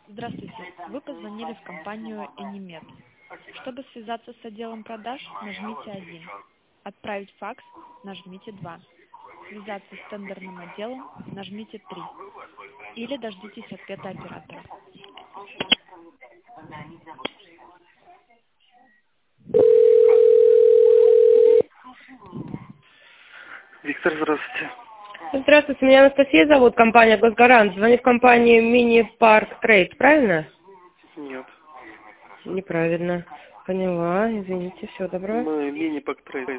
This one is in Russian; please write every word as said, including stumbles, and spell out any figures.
Здравствуйте. Вы позвонили в компанию Энимед. Чтобы связаться с отделом продаж, нажмите один. Отправить факс, нажмите два. Связаться с тендерным отделом, нажмите три. Или дождитесь ответа оператора. Виктор, здравствуйте. Здравствуйте, меня Анастасия зовут, компания Госгарант. Звоню в компанию Мини Парк Трейд, правильно? Нет. Неправильно. Поняла, извините, всего доброго. Мы мини-пак трейд.